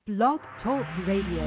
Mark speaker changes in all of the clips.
Speaker 1: Blog Talk Radio.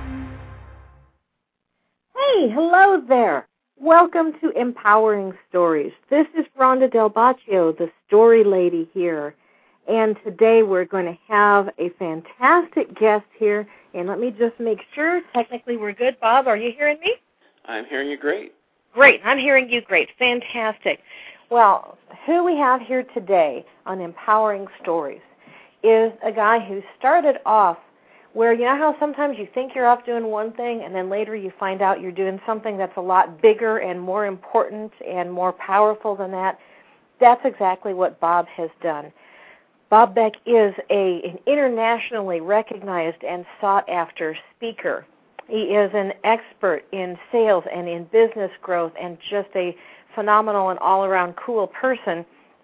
Speaker 2: Hey, hello there. Welcome to Empowering Stories. This is Rhonda Del Baccio, the story lady here. And today we're going to have a fantastic guest here. And let me just make sure, technically we're good. Bob, are you hearing me?
Speaker 3: I'm hearing you great.
Speaker 2: Great. I'm hearing you great. Fantastic. Well, who we have here today on Empowering Stories is a guy who started off where, you know how sometimes you think you're off doing one thing and then later you find out you're doing something that's a lot bigger and more important and more powerful than that? That's exactly what Bob has done. Bob Beck is an internationally recognized and sought-after speaker. He is an expert in sales and in business growth and just a phenomenal and all-around cool person.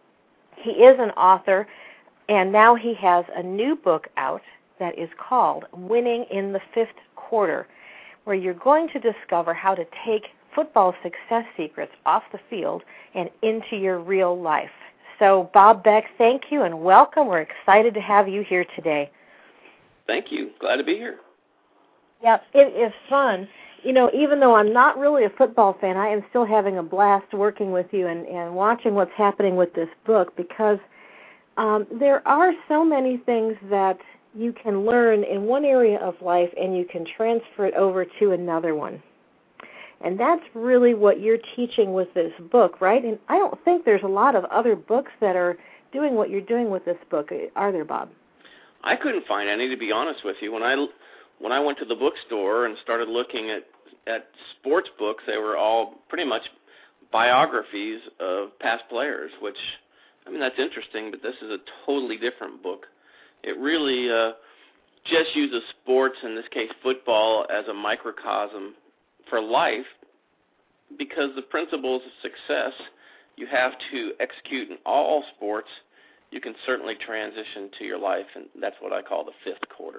Speaker 2: He is an author, and now he has a new book out that is called Winning in the Fifth Quarter, where you're going to discover how to take football success secrets off the field and into your real life. So, Bob Beck, thank you and welcome. We're excited to have you here today.
Speaker 3: Thank you. Glad to be here.
Speaker 2: Yeah, it is fun. You know, even though I'm not really a football fan, I am still having a blast working with you and watching what's happening with this book because there are so many things that you can learn in one area of life and you can transfer it over to another one. And that's really what you're teaching with this book, right? And I don't think there's a lot of other books that are doing what you're doing with this book, are there, Bob?
Speaker 3: I couldn't find any, to be honest with you. When I went to the bookstore and started looking at sports books, they were all pretty much biographies of past players, which, I mean, that's interesting, but this is a totally different book. It really just uses sports, in this case football, as a microcosm for life because the principles of success you have to execute in all sports, you can certainly transition to your life, and that's what I call the fifth quarter.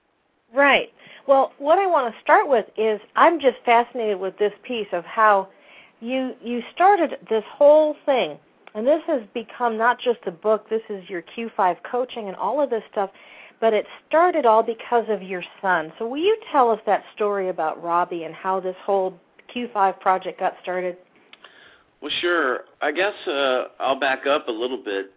Speaker 2: Right. Well, what I want to start with is I'm just fascinated with this piece of how you started this whole thing. And this has become not just a book, this is your Q5 coaching and all of this stuff, but it started all because of your son. So will you tell us that story about Robbie and how this whole Q5 project got started?
Speaker 3: Well, sure. I guess I'll back up a little bit.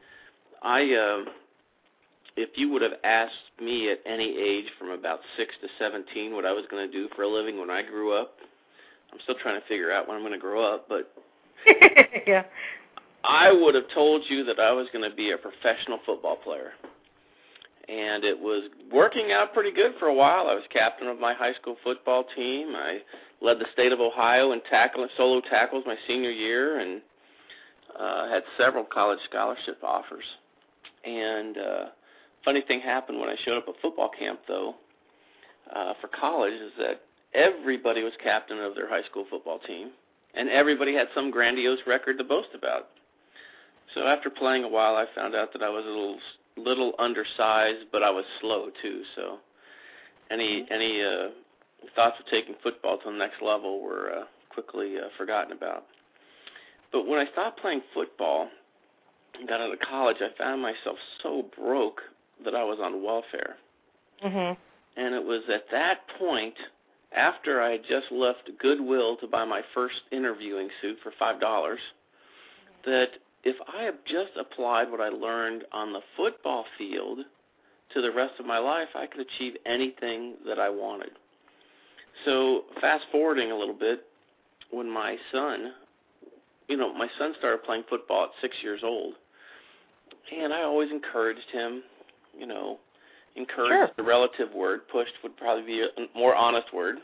Speaker 3: If you would have asked me at any age from about 6 to 17 what I was going to do for a living when I grew up, I'm still trying to figure out when I'm going to grow up, but
Speaker 2: yeah.
Speaker 3: I would have told you that I was going to be a professional football player. And it was working out pretty good for a while. I was captain of my high school football team. I led the state of Ohio in solo tackles my senior year and had several college scholarship offers. And funny thing happened when I showed up at football camp, though, for college, is that everybody was captain of their high school football team, and everybody had some grandiose record to boast about. So after playing a while, I found out that I was a little undersized, but I was slow too. So any thoughts of taking football to the next level were quickly forgotten about. But when I stopped playing football and got out of college, I found myself so broke that I was on welfare.
Speaker 2: Mm-hmm.
Speaker 3: And it was at that point, after I had just left Goodwill to buy my first interviewing suit for $5, that if I had just applied what I learned on the football field to the rest of my life, I could achieve anything that I wanted. So fast forwarding a little bit, when my son started playing football at 6 years old, and I always encouraged him, encouraged
Speaker 2: Sure.
Speaker 3: is the relative word, pushed would probably be a more honest word,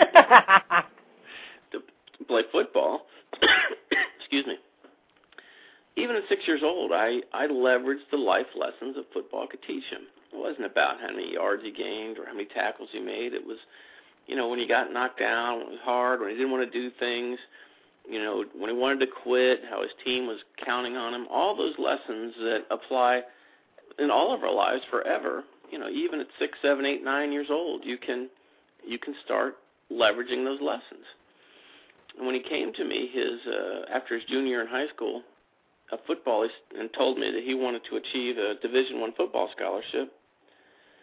Speaker 3: to play football. Excuse me. Even at 6 years old, I leveraged the life lessons of football could teach him. It wasn't about how many yards he gained or how many tackles he made. It was, when he got knocked down, when it was hard, when he didn't want to do things, when he wanted to quit, how his team was counting on him. All those lessons that apply in all of our lives forever. Even at 6, 7, 8, 9 years old, you can start leveraging those lessons. And when he came to me, after his junior year in high school, a football, and told me that he wanted to achieve a Division I football scholarship,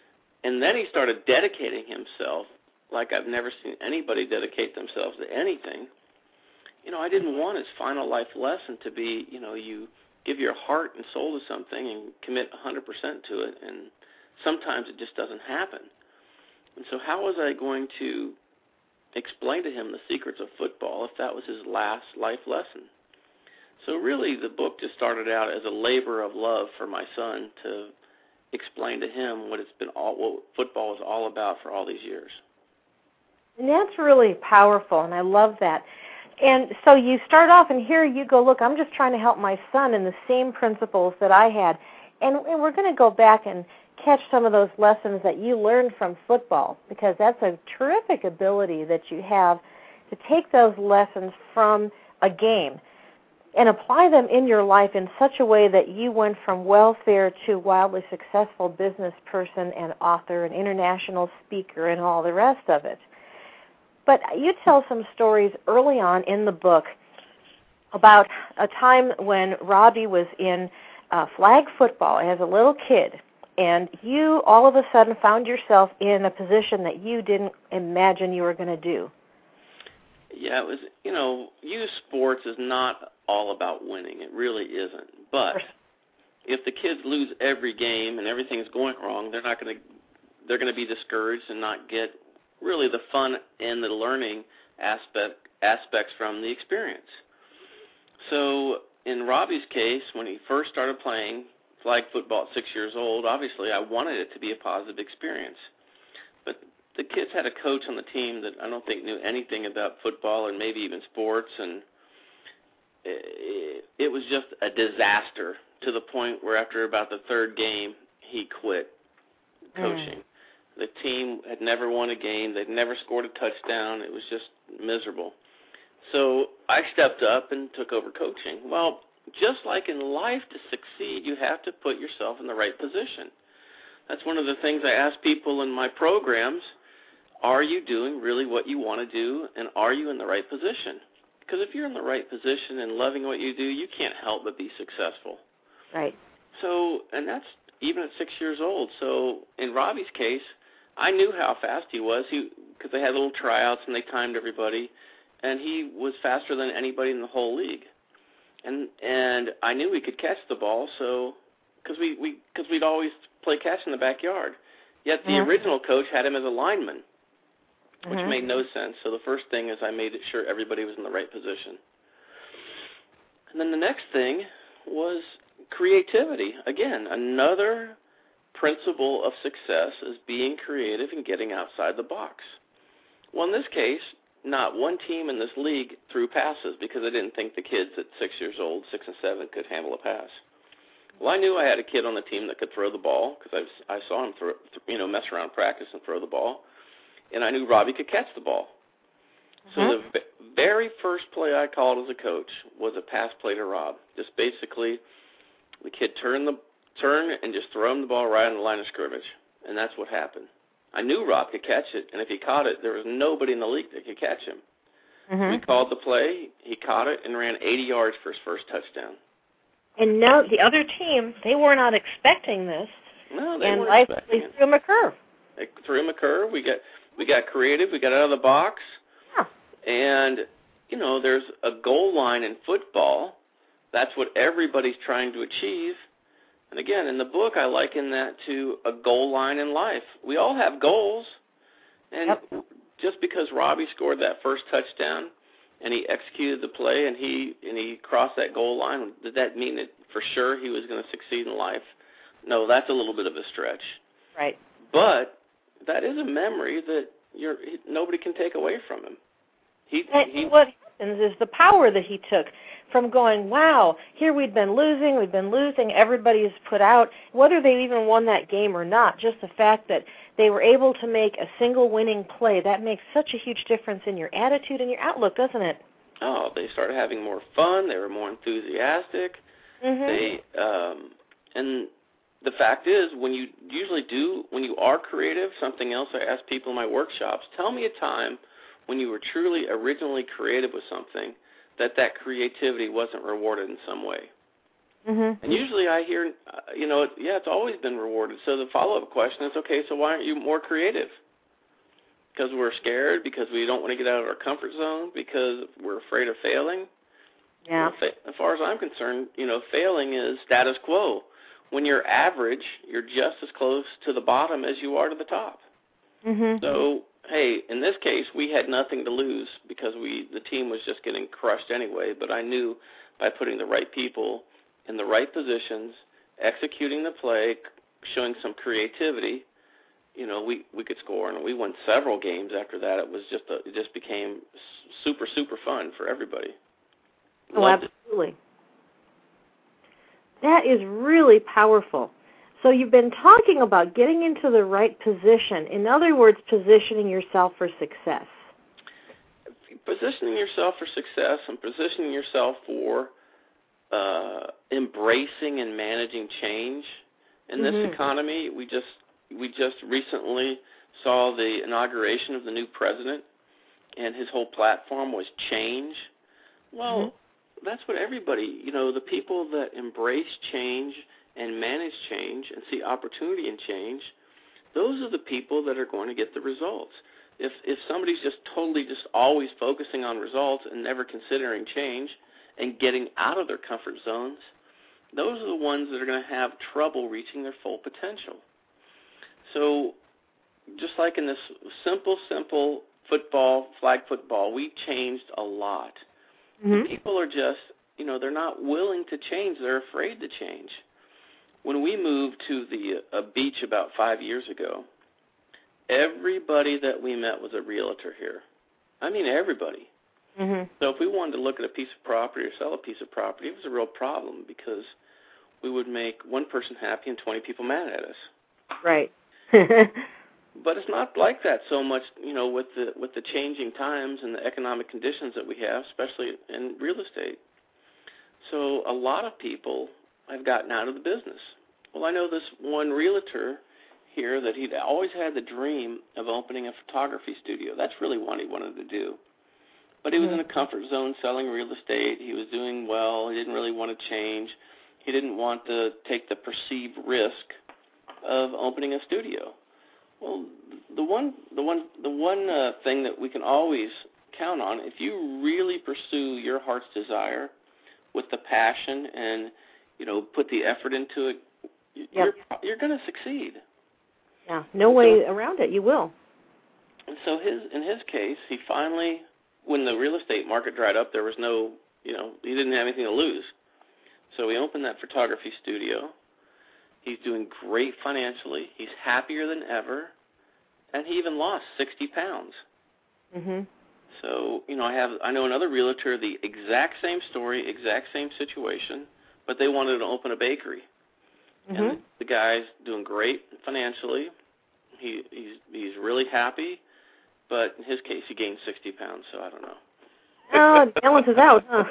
Speaker 3: And then he started dedicating himself like I've never seen anybody dedicate themselves to anything. I didn't want his final life lesson to be, you give your heart and soul to something and commit 100% to it, and sometimes it just doesn't happen. And so how was I going to explain to him the secrets of football if that was his last life lesson? So really the book just started out as a labor of love for my son to explain to him what football is all about for all these years.
Speaker 2: And that's really powerful, and I love that. And so you start off, and here you go, look, I'm just trying to help my son in the same principles that I had. And we're going to go back and catch some of those lessons that you learned from football, because that's a terrific ability that you have to take those lessons from a game and apply them in your life in such a way that you went from welfare to wildly successful business person and author and international speaker and all the rest of it. But you tell some stories early on in the book about a time when Robbie was in flag football as a little kid, and you all of a sudden found yourself in a position that you didn't imagine you were going to do.
Speaker 3: Yeah, it was, youth sports is not all about winning. It really isn't. But if the kids lose every game and everything's going wrong, they're going to be discouraged and not get really the fun and the learning aspects from the experience. So in Robbie's case, when he first started playing flag football at 6 years old, obviously I wanted it to be a positive experience. But the kids had a coach on the team that I don't think knew anything about football and maybe even sports, and it was just a disaster to the point where after about the third game, he quit coaching. The team had never won a game. They'd never scored a touchdown. It was just miserable. So I stepped up and took over coaching. Well, just like in life, to succeed, you have to put yourself in the right position. That's one of the things I ask people in my programs. Are you doing really what you want to do, and are you in the right position? Because if you're in the right position and loving what you do, you can't help but be successful.
Speaker 2: Right.
Speaker 3: So, and that's even at 6 years old. So in Robbie's case, I knew how fast he was because they had little tryouts and they timed everybody, and he was faster than anybody in the whole league. And I knew we could catch the ball, so because we'd always play catch in the backyard. Yet the original coach had him as a lineman, which made no sense. So the first thing is I made sure everybody was in the right position. And then the next thing was creativity. Again, another principle of success is being creative and getting outside the box. Well, in this case, not one team in this league threw passes because I didn't think the kids at 6 years old, 6 and 7, could handle a pass. Well, I knew I had a kid on the team that could throw the ball because I saw him mess around practice and throw the ball, and I knew Robbie could catch the ball. So the very first play I called as a coach was a pass play to Rob. Just basically the kid turn and just throw him the ball right on the line of scrimmage, and that's what happened. I knew Rob could catch it, and if he caught it, there was nobody in the league that could catch him. We called the play, he caught it, and ran 80 yards for his first touchdown.
Speaker 2: And now the other team, they were not expecting this.
Speaker 3: No, they weren't expecting it.
Speaker 2: They threw him a curve.
Speaker 3: They threw him a curve. We got creative. We got out of the box. Yeah. And, there's a goal line in football. That's what everybody's trying to achieve. And again, in the book, I liken that to a goal line in life. We all have goals. And just because Robbie scored that first touchdown and he executed the play and he crossed that goal line, did that mean that for sure he was going to succeed in life? No, that's a little bit of a stretch.
Speaker 2: Right.
Speaker 3: But that is a memory that nobody can take away from him.
Speaker 2: What happens is the power that he took from going, wow, here we've been losing, everybody's put out, whether they even won that game or not, just the fact that they were able to make a single winning play, that makes such a huge difference in your attitude and your outlook, doesn't it?
Speaker 3: Oh, they started having more fun. They were more enthusiastic. And the fact is, when you are creative, something else I ask people in my workshops, tell me a time when you were truly originally creative with something that creativity wasn't rewarded in some way.
Speaker 2: Mm-hmm.
Speaker 3: And usually I hear, it's always been rewarded. So the follow-up question is, okay, so why aren't you more creative? Because we're scared, because we don't want to get out of our comfort zone, because we're afraid of failing.
Speaker 2: Yeah.
Speaker 3: As far as I'm concerned, failing is status quo. When you're average, you're just as close to the bottom as you are to the top.
Speaker 2: Mm-hmm.
Speaker 3: So, hey, in this case, we had nothing to lose because the team was just getting crushed anyway. But I knew by putting the right people in the right positions, executing the play, showing some creativity, we could score, and we won several games after that. It just became super, super fun for everybody.
Speaker 2: Oh, absolutely. That is really powerful. So you've been talking about getting into the right position. In other words, positioning yourself for success.
Speaker 3: Positioning yourself for success and positioning yourself for embracing and managing change. In this economy, we just recently saw the inauguration of the new president, and his whole platform was change. Well, that's what everybody, the people that embrace change and manage change and see opportunity in change, those are the people that are going to get the results. If somebody's just totally just always focusing on results and never considering change and getting out of their comfort zones, those are the ones that are going to have trouble reaching their full potential. So just like in this simple football, flag football, we changed a lot. People are just, they're not willing to change. They're afraid to change. When we moved to a beach about 5 years ago, everybody that we met was a realtor here. I mean, everybody. So if we wanted to look at a piece of property or sell a piece of property, it was a real problem because we would make one person happy and 20 people mad at us.
Speaker 2: Right.
Speaker 3: But it's not like that so much, with the changing times and the economic conditions that we have, especially in real estate. So a lot of people have gotten out of the business. Well, I know this one realtor here that he'd always had the dream of opening a photography studio. That's really what he wanted to do. But he was in a comfort zone selling real estate. He was doing well. He didn't really want to change. He didn't want to take the perceived risk of opening a studio. Well, the one thing that we can always count on, if you really pursue your heart's desire with the passion and, put the effort into it, you're going to succeed.
Speaker 2: Yeah, no way around it. You will.
Speaker 3: And so in his case, he finally, when the real estate market dried up, there was no, he didn't have anything to lose. So he opened that photography studio. He's doing great financially. He's happier than ever, and he even lost 60 pounds. So, I know another realtor, the exact same story, exact same situation, but they wanted to open a bakery. And the guy's doing great financially. He's really happy, but in his case, he gained 60 pounds, so I don't know.
Speaker 2: Oh, it balances out, huh?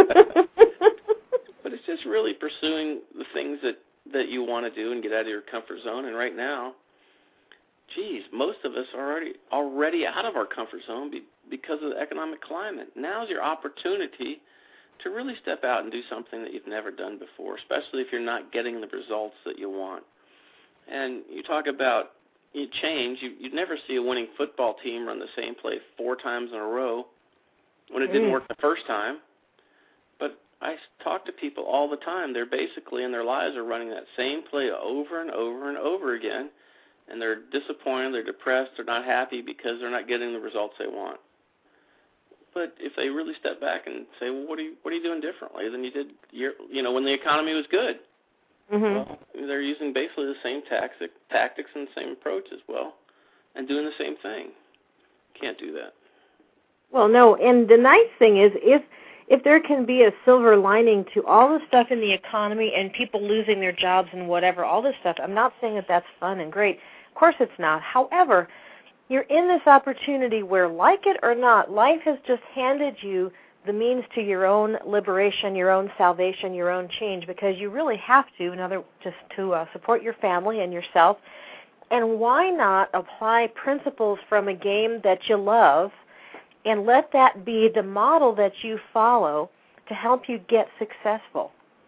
Speaker 3: But it's just really pursuing the things that you want to do and get out of your comfort zone. And right now, most of us are already out of our comfort zone because of the economic climate. Now's your opportunity to really step out and do something that you've never done before, especially if you're not getting the results that you want. And you talk about change. You'd never see a winning football team run the same play 4 times in a row when it didn't work the first time. But I talk to people all the time. They're basically in their lives are running that same play over and over and over again, and they're disappointed, they're depressed, they're not happy because they're not getting the results they want. But if they really step back and say, well, what are you doing differently than you did when the economy was good? Well, they're using basically the same tactics and the same approach as well and doing the same thing. Can't do that.
Speaker 2: Well, no, and the nice thing is if there can be a silver lining to all the stuff in the economy and people losing their jobs and whatever, all this stuff, I'm not saying that that's fun and great. Of course it's not. However, you're in this opportunity where, like it or not, life has just handed you the means to your own liberation, your own salvation, your own change, because you really have to, just to support your family and yourself. And why not apply principles from a game that you love and let that be the model that you follow to help you get successful?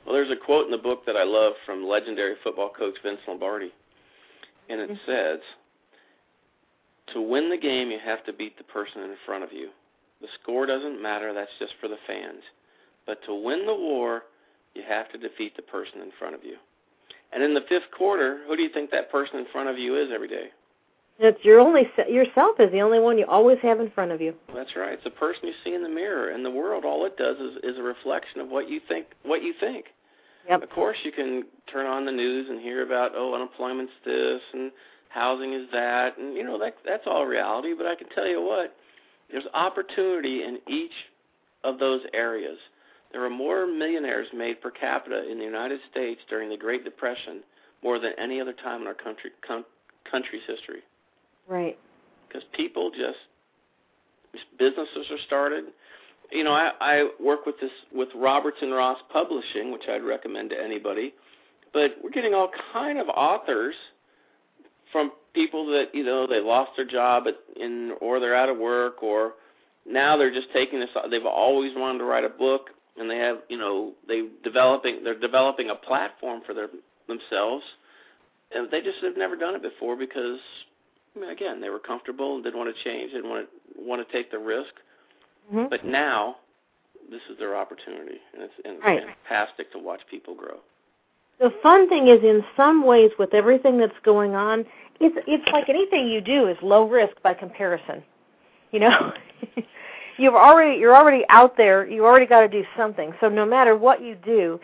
Speaker 3: Well, there's a quote in the book that I love from legendary football coach Vince Lombardi, and it says, to win the game, you have to beat the person in front of you. The score doesn't matter. That's just for the fans. But to win the war, you have to defeat the person in front of you. And in the fifth quarter, who do you think that person in front of you is every day?
Speaker 2: It's yourself is the only one you always have in front of you.
Speaker 3: That's right. It's the person you see in the mirror. And the world, all it does is a reflection of what you think.
Speaker 2: Yep.
Speaker 3: Of course, you can turn on the news and hear about, unemployment's this and housing is that, and, that's all reality. But I can tell you what, there's opportunity in each of those areas. There were more millionaires made per capita in the United States during the Great Depression, more than any other time in our country's history.
Speaker 2: Right.
Speaker 3: Because businesses are started. I work with Robertson Ross Publishing, which I'd recommend to anybody. But we're getting all kind of authors from people that, they lost their job or they're out of work, or now they're just taking this. They've always wanted to write a book, and they have, they're developing a platform for themselves, and they just have never done it before because, again, they were comfortable and didn't want to change, didn't want to take the risk. Mm-hmm. But now, this is their opportunity, and it's fantastic to watch people grow.
Speaker 2: The fun thing is, in some ways, with everything that's going on, it's like anything you do is low risk by comparison. You're already out there. You already got to do something. So no matter what you do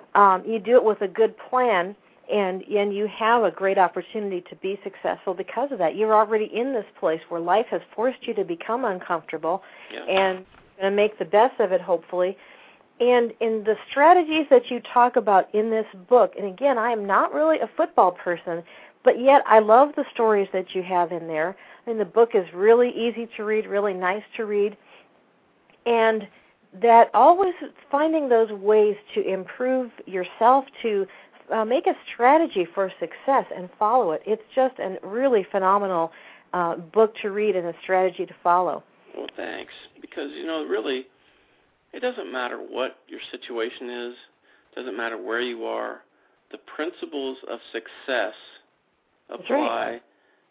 Speaker 2: it with a good plan, and you have a great opportunity to be successful because of that. You're already in this place where life has forced you to become uncomfortable, and going to make the best of it, hopefully. And in the strategies that you talk about in this book, and again, I am not really a football person, but yet I love the stories that you have in there. And the book is really easy to read, really nice to read. And that always finding those ways to improve yourself, to make a strategy for success and follow it. It's just a really phenomenal book to read and a strategy to follow.
Speaker 3: Well, thanks. Because, really, it doesn't matter what your situation is. It doesn't matter where you are. The principles of success apply.
Speaker 2: Right.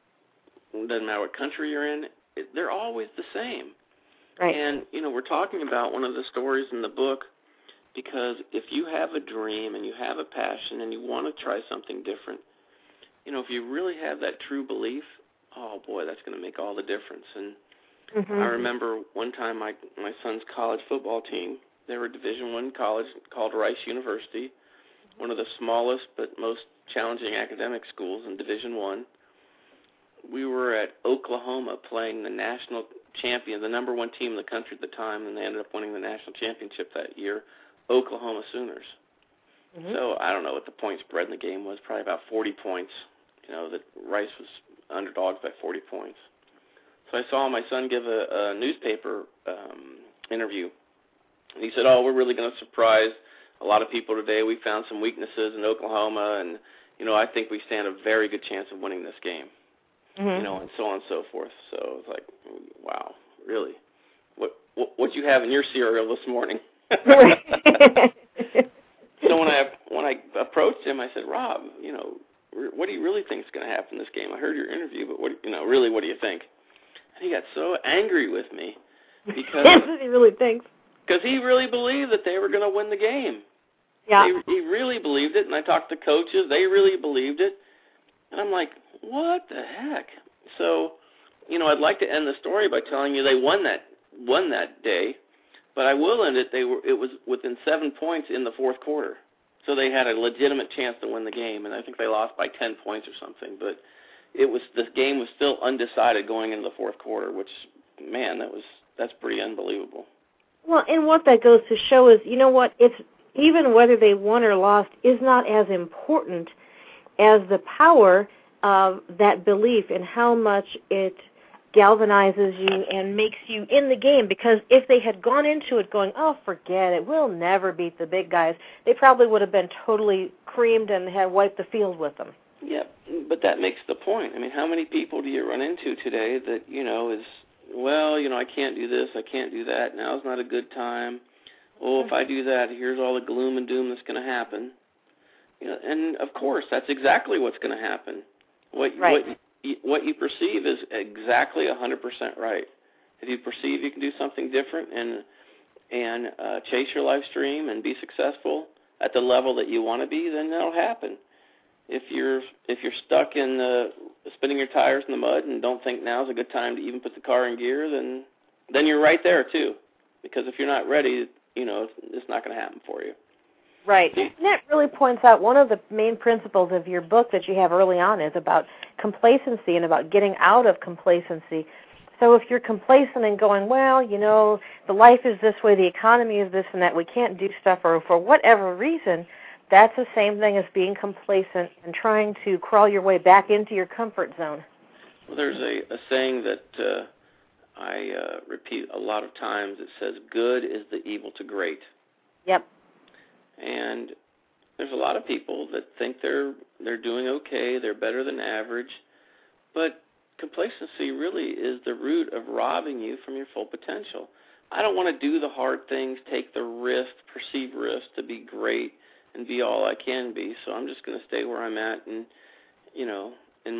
Speaker 3: It doesn't matter what country you're in. They're always the same.
Speaker 2: Right.
Speaker 3: And, we're talking about one of the stories in the book because if you have a dream and you have a passion and you want to try something different, if you really have that true belief, oh, boy, that's going to make all the difference. And I remember one time my son's college football team, they were a Division I college called Rice University, one of the smallest but most challenging academic schools in Division I. We were at Oklahoma playing the national champion, the number one team in the country at the time, and they ended up winning the national championship that year, Oklahoma Sooners. Mm-hmm. So I don't know what the point spread in the game was, probably about 40 points. That Rice was underdogs by 40 points. So I saw my son give a newspaper interview. And he said, we're really going to surprise a lot of people today. We found some weaknesses in Oklahoma, and, I think we stand a very good chance of winning this game. Mm-hmm. And so on and so forth. So it's like, wow, really? What you have in your cereal this morning? So when I approached him, I said, Rob, what do you really think is going to happen in this game? I heard your interview, but really, what do you think? And he got so angry with me because
Speaker 2: he really thinks.
Speaker 3: Because he really believed that they were going to win the game.
Speaker 2: Yeah.
Speaker 3: He really believed it, and I talked to coaches. They really believed it. And I'm like, what the heck? So, I'd like to end the story by telling you they won that day, but I will end it. It was within 7 points in the fourth quarter. So they had a legitimate chance to win the game, and I think they lost by 10 points or something. But the game was still undecided going into the fourth quarter, which, man, that's pretty unbelievable.
Speaker 2: Well, and what that goes to show is, it's even whether they won or lost is not as important as the power of that belief and how much it galvanizes you and makes you in the game. Because if they had gone into it going, forget it, we'll never beat the big guys, they probably would have been totally creamed and had wiped the field with them.
Speaker 3: Yeah, but that makes the point. I mean, how many people do you run into today that, I can't do this, I can't do that, now's not a good time. oh, if I do that, here's all the gloom and doom that's going to happen. You know, and of course, that's exactly what's going to happen. What you perceive is exactly 100% right. If you perceive you can do something different and chase your life stream and be successful at the level that you want to be, then that'll happen. If you're stuck in spinning your tires in the mud and don't think now's a good time to even put the car in gear, then you're right there too. Because if you're not ready, you know, it's not going to happen for you.
Speaker 2: Right. And that really points out one of the main principles of your book that you have early on is about complacency and about getting out of complacency. So if you're complacent and going, well, you know, the life is this way, the economy is this and that, we can't do stuff, or for whatever reason, that's the same thing as being complacent and trying to crawl your way back into your comfort zone.
Speaker 3: Well, there's a saying that I repeat a lot of times. It says, good is the evil to great.
Speaker 2: Yep.
Speaker 3: And there's a lot of people that think they're doing okay, they're better than average, but complacency really is the root of robbing you from your full potential. I don't want to do the hard things, take the risk, perceived risk to be great and be all I can be. So I'm just going to stay where I'm at, and you know, in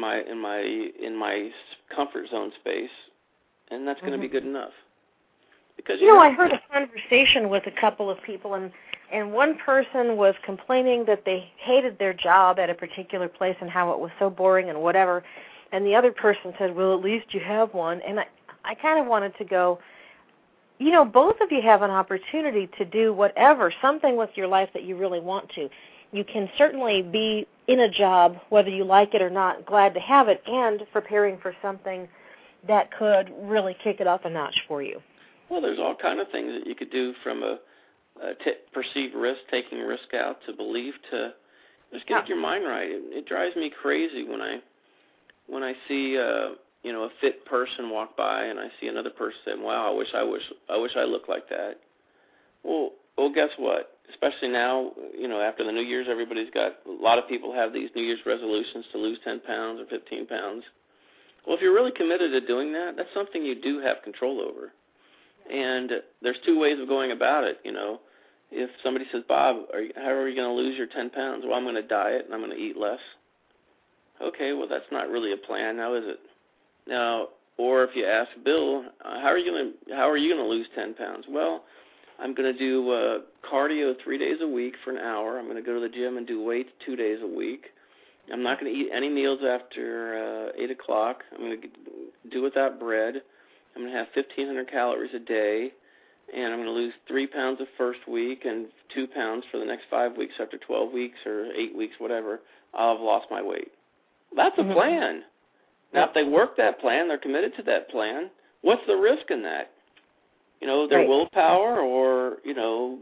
Speaker 3: my comfort zone space, and that's going to be good enough. Because
Speaker 2: you know, I heard a conversation with a couple of people, and one person was complaining that they hated their job at a particular place and how it was so boring and whatever. And the other person said, well, at least you have one. And I kind of wanted to go, you know, both of you have an opportunity to do whatever, something with your life that you really want to. You can certainly be in a job, whether you like it or not, glad to have it, and preparing for something that could really kick it up a notch for you.
Speaker 3: Well, there's all kind of things that you could do, from a perceived risk, taking risk out, to belief, to just getting your mind right. It drives me crazy when I see you know, a fit person walk by and I see another person saying, "Wow, I wish I looked like that." Well, guess what? Especially now, you know, after the New Year's, a lot of people have these New Year's resolutions to lose 10 pounds or 15 pounds. Well, if you're really committed to doing that, that's something you do have control over. And there's two ways of going about it, you know. If somebody says, "Bob, how are you going to lose your 10 pounds? Well, I'm going to diet and I'm going to eat less. Okay, well, that's not really a plan, now is it? Now, or if you ask Bill, how are you going to lose 10 pounds? Well, I'm going to do cardio 3 days a week for an hour. I'm going to go to the gym and do weights 2 days a week. I'm not going to eat any meals after 8 o'clock. I'm going to do without bread. I'm going to have 1,500 calories a day, and I'm going to lose 3 pounds the first week and 2 pounds for the next 5 weeks. After 12 weeks or 8 weeks, whatever, I'll have lost my weight." That's a plan. Now, if they work that plan, they're committed to that plan, what's the risk in that? You know, their willpower, or, you know,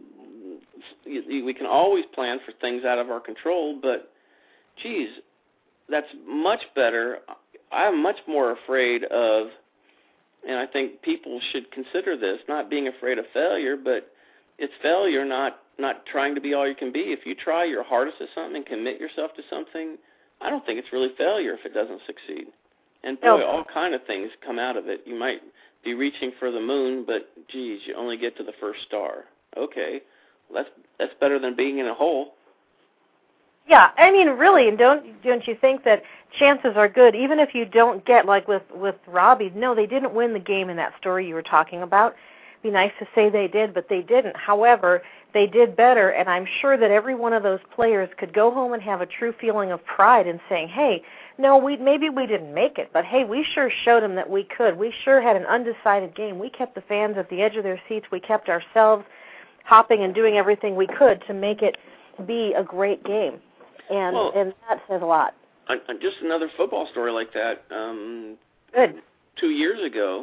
Speaker 3: we can always plan for things out of our control, but, geez, that's much better. I'm much more afraid of, and I think people should consider this, not being afraid of failure, but it's failure, not trying to be all you can be. If you try your hardest at something and commit yourself to something, I don't think it's really failure if it doesn't succeed. And, boy, all kind of things come out of it. You might be reaching for the moon, but, geez, you only get to the first star. Okay, well, that's better than being in a hole.
Speaker 2: Yeah, I mean, really, and don't you think that chances are good, even if you don't get, like with Robbie, no, they didn't win the game in that story you were talking about. It'd be nice to say they did, but they didn't. However, they did better, and I'm sure that every one of those players could go home and have a true feeling of pride in saying, hey, no, maybe we didn't make it, but, hey, we sure showed them that we could. We sure had an undecided game. We kept the fans at the edge of their seats. We kept ourselves hopping and doing everything we could to make it be a great game. And that says a lot.
Speaker 3: Just another football story like that.
Speaker 2: Good.
Speaker 3: 2 years ago,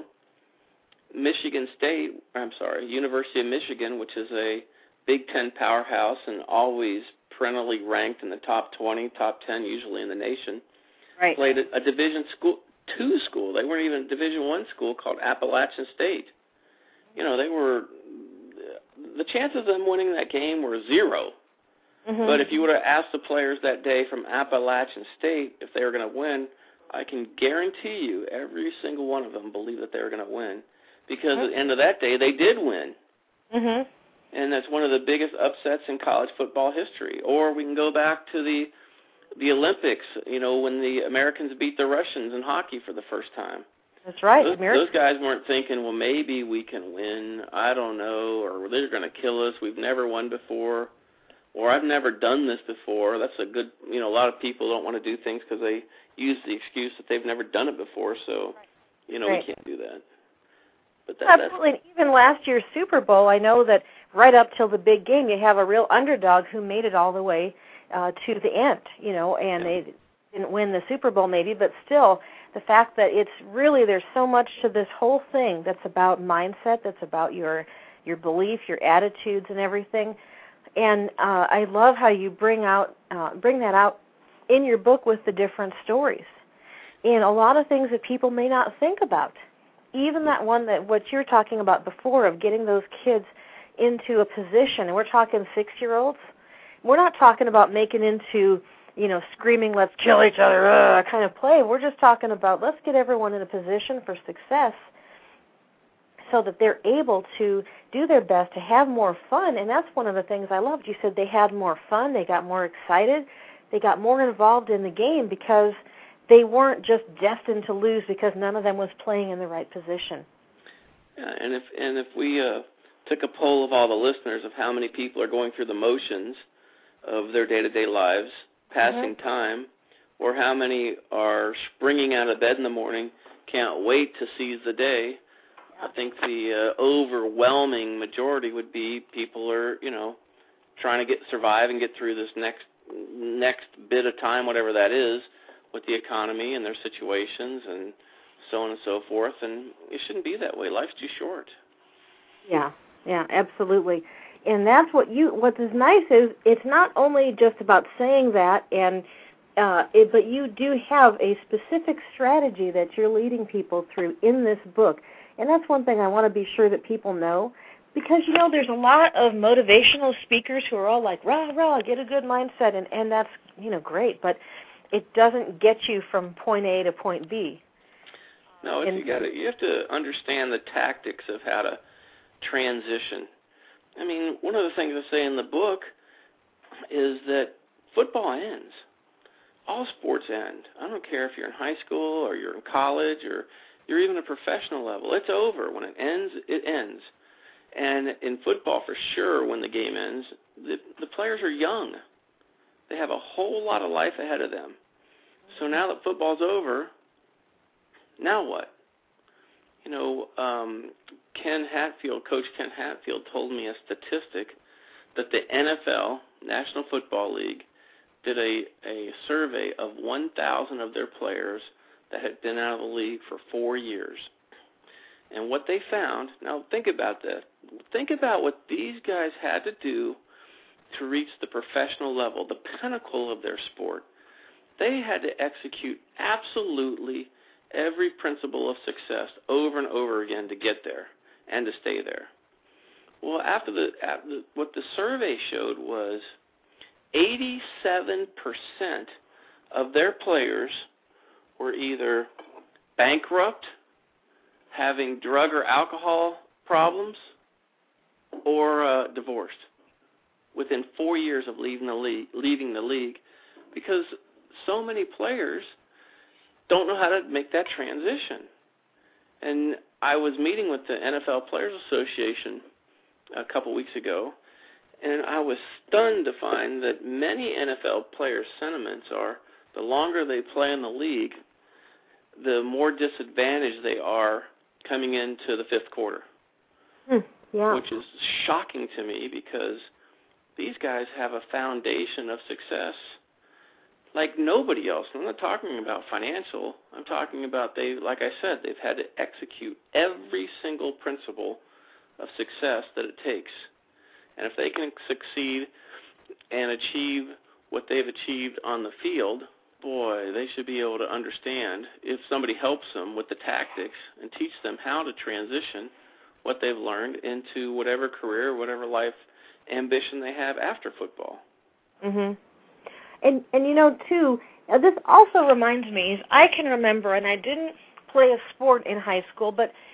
Speaker 3: University of Michigan, which is a Big Ten powerhouse and always perennially ranked in the top 20, top 10 usually in the nation, played a Division II school. They weren't even a Division I school called Appalachian State. You know, the chances of them winning that game were 0. Mm-hmm. But if you would have asked the players that day from Appalachian State if they were going to win, I can guarantee you every single one of them believed that they were going to win, because at the end of that day they did win. Mm-hmm. and that's one of the biggest upsets in college football history. Or we can go back to the Olympics, when the Americans beat the Russians in hockey for the first time.
Speaker 2: That's right.
Speaker 3: Those guys weren't thinking, well, maybe we can win, I don't know, or they're going to kill us, we've never won before, or I've never done this before. That's a good, a lot of people don't want to do things because they use the excuse that they've never done it before, so, we can't do that. But
Speaker 2: absolutely. And even last year's Super Bowl, I know that right up till the big game, you have a real underdog who made it all the way to the end, and they didn't win the Super Bowl maybe, but still, the fact that it's really, there's so much to this whole thing that's about mindset, that's about your belief, your attitudes and everything. And I love how you bring that out in your book with the different stories and a lot of things that people may not think about. Even that one that what you're talking about before of getting those kids into a position, and we're talking 6-year-olds. We're not talking about making into, screaming, let's kill each other kind of play. We're just talking about let's get everyone in a position for success so that they're able to do their best, to have more fun. And that's one of the things I loved. You said they had more fun, they got more excited, they got more involved in the game because they weren't just destined to lose because none of them was playing in the right position.
Speaker 3: Yeah, and if we took a poll of all the listeners of how many people are going through the motions of their day-to-day lives, passing time, or how many are springing out of bed in the morning, can't wait to seize the day, I think the overwhelming majority would be people are, trying to survive and get through this next bit of time, whatever that is, with the economy and their situations and so on and so forth. And it shouldn't be that way. Life's too short.
Speaker 2: Yeah, absolutely. And that's what is nice is it's not only just about saying that, and but you do have a specific strategy that you're leading people through in this book. And that's one thing I want to be sure that people know, because, there's a lot of motivational speakers who are all like, rah, rah, get a good mindset, and that's, great, but it doesn't get you from point A to point B.
Speaker 3: No, you have to understand the tactics of how to transition. I mean, one of the things I say in the book is that football ends. All sports end. I don't care if you're in high school or you're in college or you're even a professional level. It's over. When it ends, it ends. And in football, for sure, when the game ends, the players are young. They have a whole lot of life ahead of them. So now that football's over, now what? Coach Ken Hatfield told me a statistic that the NFL, National Football League, did a survey of 1,000 of their players that had been out of the league for 4 years. And what they found, now think about that. Think about what these guys had to do to reach the professional level, the pinnacle of their sport. They had to execute absolutely every principle of success over and over again to get there and to stay there. Well, what the survey showed was 87% of their players were either bankrupt, having drug or alcohol problems, or divorced within 4 years of leaving the league, because so many players don't know how to make that transition. And I was meeting with the NFL Players Association a couple weeks ago, and I was stunned to find that many NFL players' sentiments are the longer they play in the league, the more disadvantaged they are coming into the fifth quarter. Which is shocking to me, because these guys have a foundation of success like nobody else. I'm not talking about financial. I'm talking about, like I said, they've had to execute every single principle of success that it takes. And if they can succeed and achieve what they've achieved on the field, boy, they should be able to understand, if somebody helps them with the tactics and teach them how to transition what they've learned into whatever career, whatever life ambition they have after football.
Speaker 2: And too, this also reminds me, I can remember, and I didn't play a sport in high school, but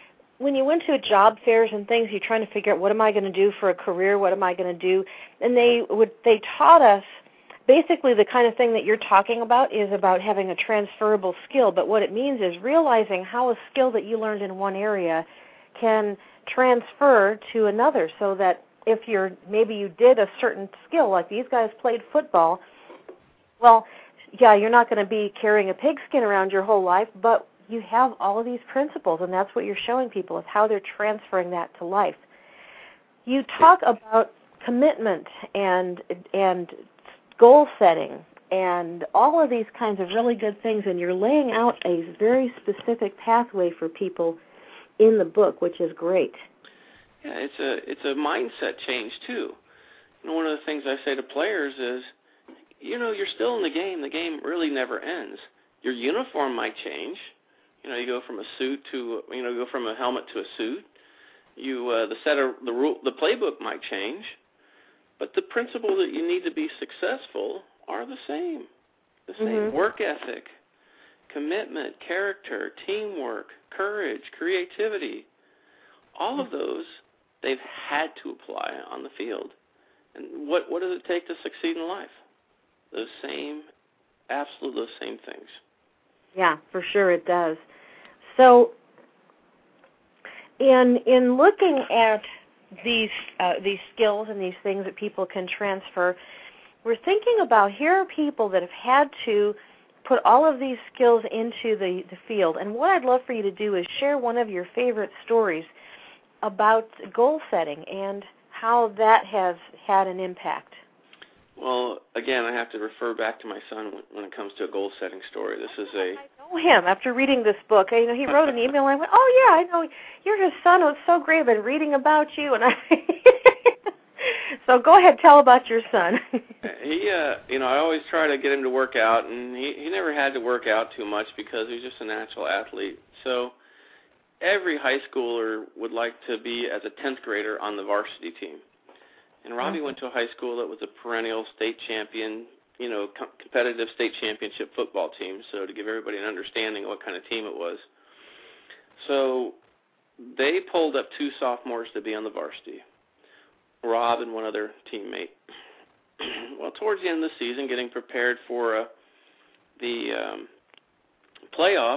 Speaker 2: when you went to job fairs and things, you're trying to figure out what am I going to do for a career, what am I going to do, and they taught us basically the kind of thing that you're talking about is about having a transferable skill, but what it means is realizing how a skill that you learned in one area can transfer to another, so that if maybe you did a certain skill, like these guys played football, well, yeah, you're not going to be carrying a pigskin around your whole life, but you have all of these principles, and that's what you're showing people, is how they're transferring that to life. You talk about commitment and goal setting and all of these kinds of really good things, and you're laying out a very specific pathway for people in the book, which is great.
Speaker 3: Yeah, it's a mindset change too. One of the things I say to players is, you're still in the game. The game really never ends. Your uniform might change. You go from a suit to go from a helmet to a suit. The playbook might change, but the principles that you need to be successful are the same. The same. Mm-hmm. Work ethic, commitment, character, teamwork, courage, creativity. All of those they've had to apply on the field. And what does it take to succeed in life? Those same things.
Speaker 2: Yeah, for sure it does. So, in looking at these skills and these things that people can transfer, we're thinking about, here are people that have had to put all of these skills into the field. And what I'd love for you to do is share one of your favorite stories about goal setting and how that has had an impact.
Speaker 3: Well, again, I have to refer back to my son when it comes to a goal-setting story.
Speaker 2: I know him after reading this book. He wrote an email, and I went, oh, yeah, I know. You're his son. It's so great. I've been reading about you. And So go ahead, tell about your son.
Speaker 3: I always try to get him to work out, and he never had to work out too much because he was just a natural athlete. So every high schooler would like to be, as a 10th grader, on the varsity team. And Robbie went to a high school that was a perennial state champion, competitive state championship football team, so to give everybody an understanding of what kind of team it was. So they pulled up 2 sophomores to be on the varsity, Rob and one other teammate. Well, towards the end of the season, getting prepared for the playoffs,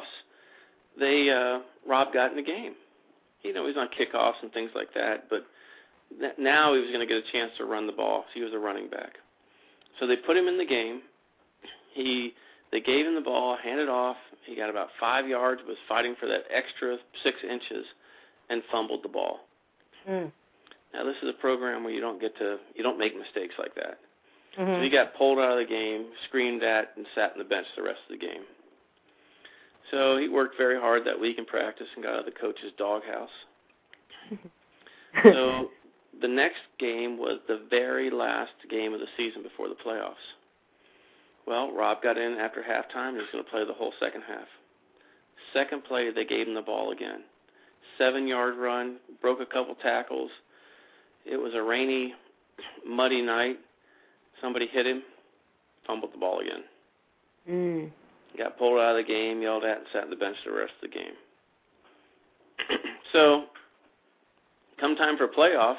Speaker 3: Rob got in the game. He was on kickoffs and things like that, but now he was going to get a chance to run the ball. So he was a running back. So they put him in the game. They gave him the ball, handed off. He got about 5 yards, was fighting for that extra 6 inches, and fumbled the ball. Mm. Now this is a program where you don't make mistakes like that. Mm-hmm. So he got pulled out of the game, screamed at, and sat on the bench the rest of the game. So he worked very hard that week in practice and got out of the coach's doghouse. So the next game was the very last game of the season before the playoffs. Well, Rob got in after halftime. He was going to play the whole second half. Second play, they gave him the ball again. 7-yard run, broke a couple tackles. It was a rainy, muddy night. Somebody hit him, fumbled the ball again. Mm. Got pulled out of the game, yelled at, and sat on the bench the rest of the game. So, come time for playoffs,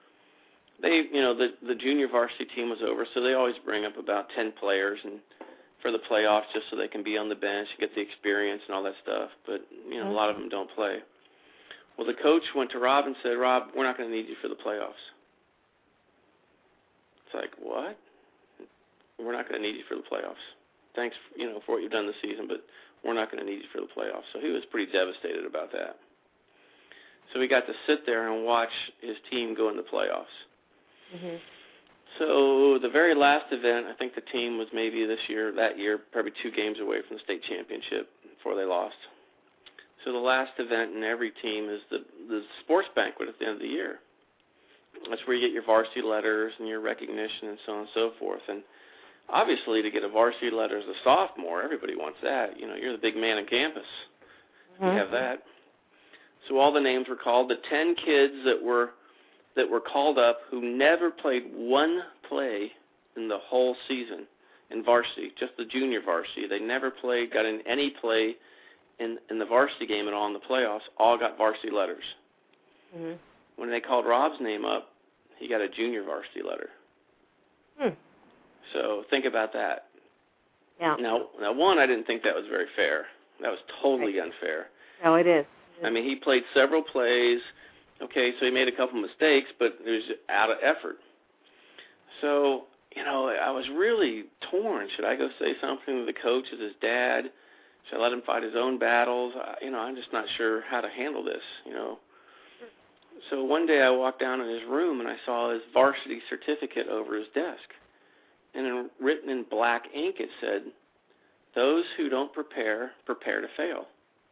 Speaker 3: the junior varsity team was over, so they always bring up about 10 players and for the playoffs just so they can be on the bench, get the experience and all that stuff. But, a lot of them don't play. Well, the coach went to Rob and said, Rob, we're not going to need you for the playoffs. It's like, what? We're not going to need you for the playoffs. Thanks, for what you've done this season, but we're not going to need you for the playoffs. So he was pretty devastated about that. So we got to sit there and watch his team go in the playoffs. Mm-hmm. So the very last event, I think the team was maybe that year, probably 2 games away from the state championship before they lost. So the last event in every team is the sports banquet at the end of the year. That's where you get your varsity letters and your recognition and so on and so forth. And obviously, to get a varsity letter as a sophomore, everybody wants that. You're the big man on campus. Mm-hmm. You have that. So all the names were called. The 10 kids that were called up who never played one play in the whole season in varsity, just the junior varsity. They never got in any play in the varsity game at all in the playoffs, all got varsity letters.
Speaker 2: Mm-hmm.
Speaker 3: When they called Rob's name up, he got a junior varsity letter. So think about that.
Speaker 2: Yeah.
Speaker 3: Now, one, I didn't think that was very fair. That was totally unfair.
Speaker 2: No, it is.
Speaker 3: I mean, he played several plays. Okay, so he made a couple mistakes, but it was out of effort. So, I was really torn. Should I go say something to the coach as his dad? Should I let him fight his own battles? I'm just not sure how to handle this, So one day I walked down in his room and I saw his varsity certificate over his desk. And written in black ink it said, "Those who don't prepare to fail."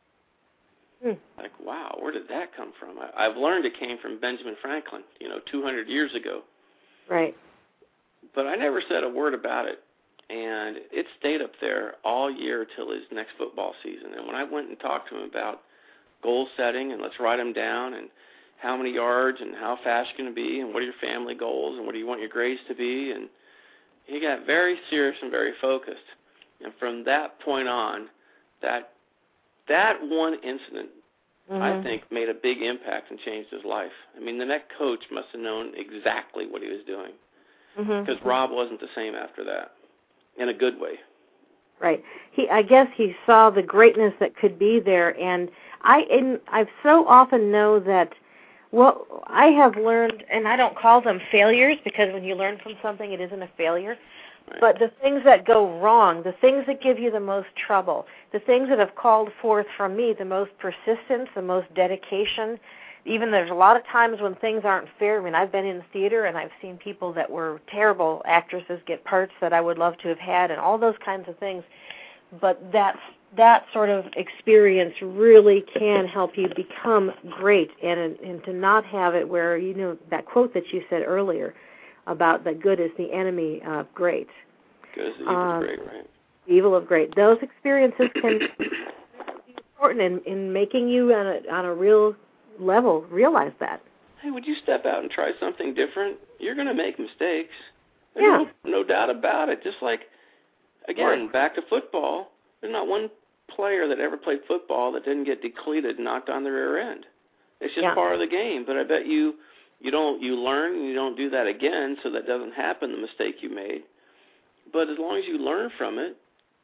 Speaker 3: Like, wow, where did that come from? I've learned it came from Benjamin Franklin, 200 years ago.
Speaker 2: Right.
Speaker 3: But I never said a word about it. And it stayed up there all year till his next football season. And when I went and talked to him about goal setting and let's write them down and how many yards and how fast you're going to be and what are your family goals and what do you want your grades to be, and he got very serious and very focused. And from that point on, that one incident, I think, made a big impact and changed his life. I mean, the next coach must have known exactly what he was doing because Rob wasn't the same after that, in a good way.
Speaker 2: Right. I guess he saw the greatness that could be there, and I've so often know that what I have learned, and I don't call them failures because when you learn from something, it isn't a failure. Right. But the things that go wrong, the things that give you the most trouble, the things that have called forth from me the most persistence, the most dedication. Even there's a lot of times when things aren't fair. I mean, I've been in theater and I've seen people that were terrible actresses get parts that I would love to have had and all those kinds of things. But that sort of experience really can help you become great, and to not have it where, that quote that you said earlier about that good is the enemy of great.
Speaker 3: Good is the evil of great, right?
Speaker 2: Evil of great. Those experiences can be important in making you on a real level realize that.
Speaker 3: Hey, would you step out and try something different? You're going to make mistakes. There's no doubt about it. Just like, again, back to football, there's not one player that ever played football that didn't get decleated and knocked on the rear end. It's just part of the game. But I bet you learn and you don't do that again, so that doesn't happen, the mistake you made. But as long as you learn from it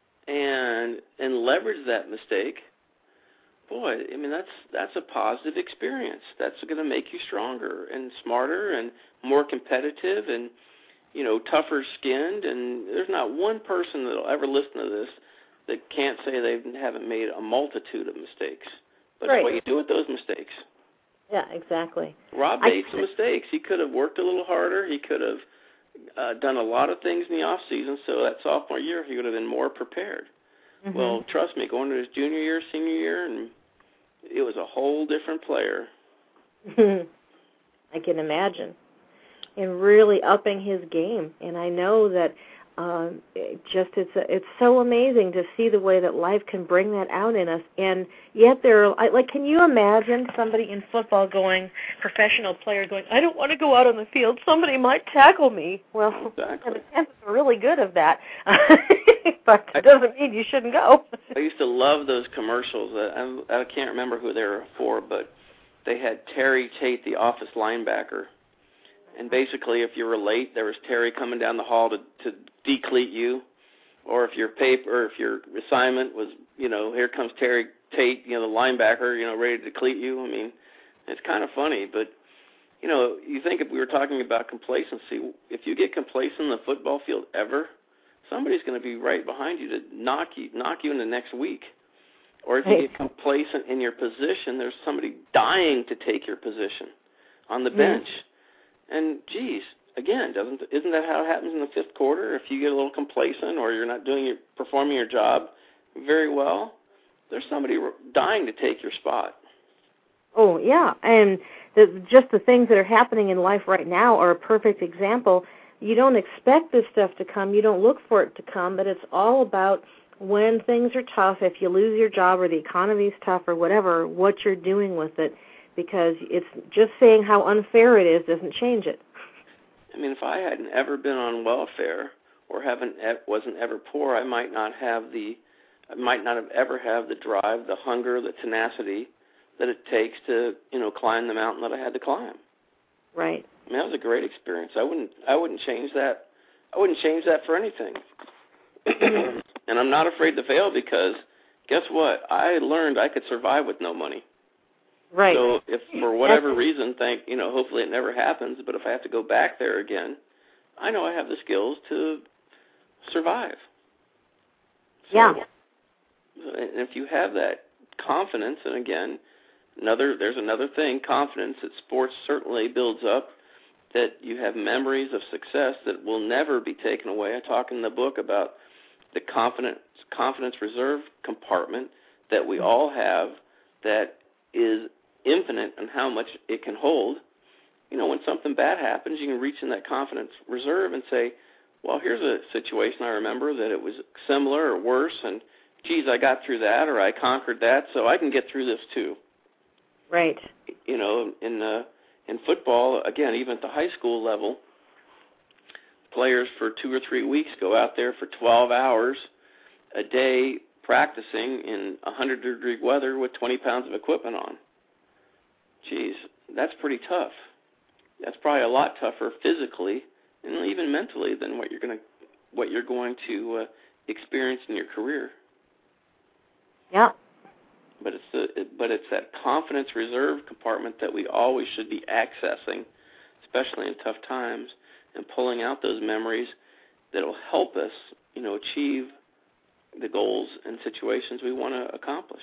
Speaker 3: and leverage that mistake, boy, I mean, that's a positive experience. That's going to make you stronger and smarter and more competitive and, tougher skinned. And there's not one person that will ever listen to this that can't say they haven't made a multitude of mistakes. But it's what you do with those mistakes.
Speaker 2: Yeah, exactly.
Speaker 3: Rob made some mistakes. He could have worked a little harder. He could have done a lot of things in the off season, so that sophomore year he would have been more prepared. Well, trust me, going to his junior year, senior year, and it was a whole different player.
Speaker 2: I can imagine. And really upping his game. And I know that it's so amazing to see the way that life can bring that out in us. And yet can you imagine somebody in football professional player going, I don't want to go out on the field. Somebody might tackle me. Well,
Speaker 3: exactly.
Speaker 2: The chances are really good of that. But it doesn't mean you shouldn't go.
Speaker 3: I used to love those commercials. I can't remember who they were for, but they had Terry Tate, the office linebacker. And basically, if you were late, there was Terry coming down the hall to decleat you. Or if your assignment was, here comes Terry Tate, the linebacker, ready to decleat you. I mean, it's kind of funny. But, you think if we were talking about complacency, if you get complacent in the football field ever, somebody's going to be right behind you to knock you in the next week. Or if you get complacent in your position, there's somebody dying to take your position on the bench. And, geez, again, isn't that how it happens in the fifth quarter? If you get a little complacent or you're not performing your job very well, there's somebody dying to take your spot.
Speaker 2: Oh, yeah, and just the things that are happening in life right now are a perfect example. You don't expect this stuff to come. You don't look for it to come, but it's all about when things are tough, if you lose your job or the economy's tough or whatever, what you're doing with it. Because it's just saying how unfair it is doesn't change it.
Speaker 3: I mean, if I hadn't ever been on welfare or wasn't ever poor, I might not have ever have the drive, the hunger, the tenacity, that it takes to, climb the mountain that I had to climb.
Speaker 2: Right.
Speaker 3: I mean, that was a great experience. I wouldn't change that. I wouldn't change that for anything. And I'm not afraid to fail because guess what? I learned I could survive with no money.
Speaker 2: Right.
Speaker 3: So if for whatever reason, hopefully it never happens, but if I have to go back there again, I know I have the skills to survive. So,
Speaker 2: yeah.
Speaker 3: And if you have that confidence, and again, there's another thing, confidence that sports certainly builds up, that you have memories of success that will never be taken away. I talk in the book about the confidence reserve compartment that we all have that is infinite in how much it can hold. When something bad happens, you can reach in that confidence reserve and say, well, here's a situation I remember that it was similar or worse, and geez, I got through that or I conquered that, so I can get through this too.
Speaker 2: Right.
Speaker 3: In football, again, even at the high school level, players for 2 or 3 weeks go out there for 12 hours a day practicing in 100-degree weather with 20 pounds of equipment on. Geez, that's pretty tough. That's probably a lot tougher physically and even mentally than what you're going to experience in your career.
Speaker 2: Yeah.
Speaker 3: But it's that confidence reserve compartment that we always should be accessing, especially in tough times, and pulling out those memories that will help us, achieve the goals and situations we want to accomplish.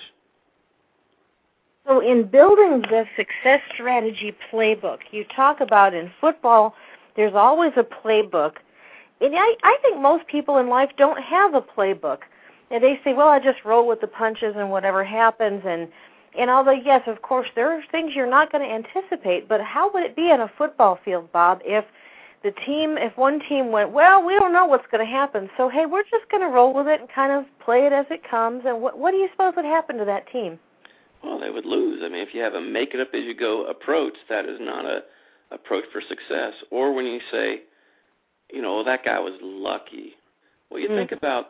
Speaker 2: So in building the success strategy playbook, you talk about in football, there's always a playbook. And I think most people in life don't have a playbook. And they say, well, I just roll with the punches and whatever happens. And although, yes, of course, there are things you're not going to anticipate, but how would it be in a football field, Bob, if one team went, well, we don't know what's going to happen, so, hey, we're just going to roll with it and kind of play it as it comes, and what do you suppose would happen to that team?
Speaker 3: Well, they would lose. I mean, if you have a make-it-up-as-you-go approach, that is not a approach for success. Or when you say, that guy was lucky. Well, you think about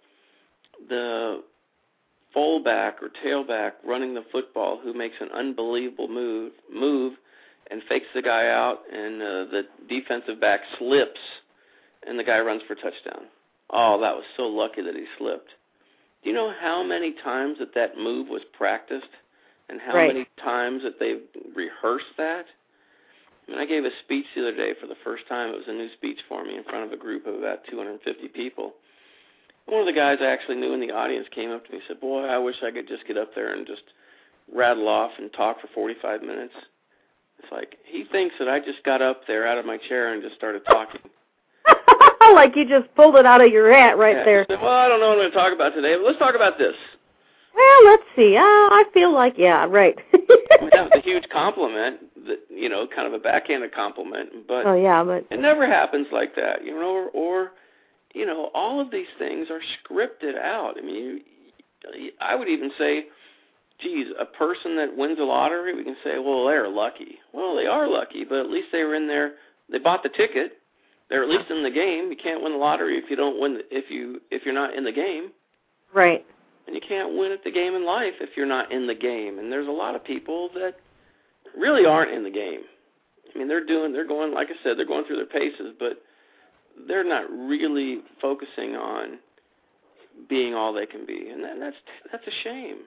Speaker 3: the fullback or tailback running the football who makes an unbelievable move and fakes the guy out, and the defensive back slips, and the guy runs for a touchdown. Oh, that was so lucky that he slipped. Do you know how many times that move was practiced and how many times that they've rehearsed that? I mean, I gave a speech the other day for the first time. It was a new speech for me in front of a group of about 250 people. One of the guys I actually knew in the audience came up to me and said, boy, I wish I could just get up there and just rattle off and talk for 45 minutes. It's like, he thinks that I just got up there out of my chair and just started talking.
Speaker 2: Like you just pulled it out of your hat there.
Speaker 3: Said, well, I don't know what I'm going to talk about today, but let's talk about this.
Speaker 2: Well, let's see. I feel like, right.
Speaker 3: That was a huge compliment, kind of a backhanded compliment. But
Speaker 2: but
Speaker 3: it never happens like that, or all of these things are scripted out. I mean, I would even say, geez, a person that wins the lottery, we can say, well, they're lucky. Well, they are lucky, but at least they were in there. They bought the ticket. They're at least in the game. You can't win the lottery if you don't win. If you're not in the game.
Speaker 2: Right.
Speaker 3: And you can't win at the game in life if you're not in the game. And there's a lot of people that really aren't in the game. I mean, they're going, like I said, they're going through their paces, but they're not really focusing on being all they can be. And that's a shame.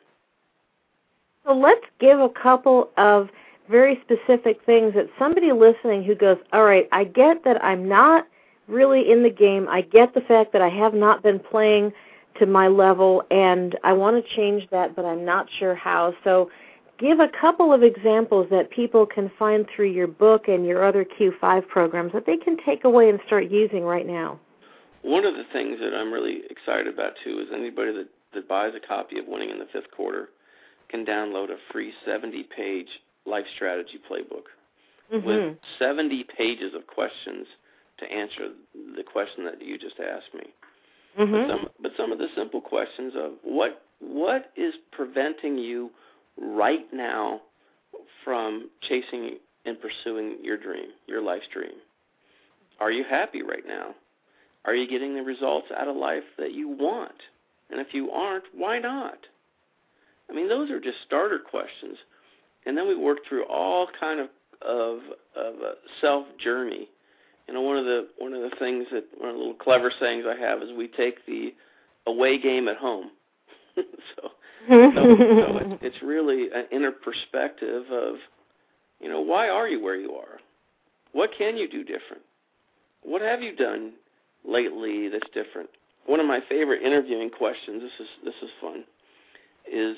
Speaker 2: So let's give a couple of very specific things that somebody listening who goes, all right, I get that I'm not really in the game. I get the fact that I have not been playing to my level, and I want to change that, but I'm not sure how. So give a couple of examples that people can find through your book and your other Q5 programs that they can take away and start using right now.
Speaker 3: One of the things that I'm really excited about, too, is anybody that buys a copy of Winning in the Fifth Quarter can download a free 70-page life strategy playbook with 70 pages of questions to answer the question that you just asked me. But some of the simple questions of what is preventing you right now from chasing and pursuing your dream, your life's dream? Are you happy right now? Are you getting the results out of life that you want? And if you aren't, why not? I mean, those are just starter questions. And then we work through all kind of a self journey. You know, one of the things that one of the little clever sayings I have is we take the away game at home. so it's really an inner perspective of, you know, why are you where you are? What can you do different? What have you done lately that's different? One of my favorite interviewing questions, this is fun, is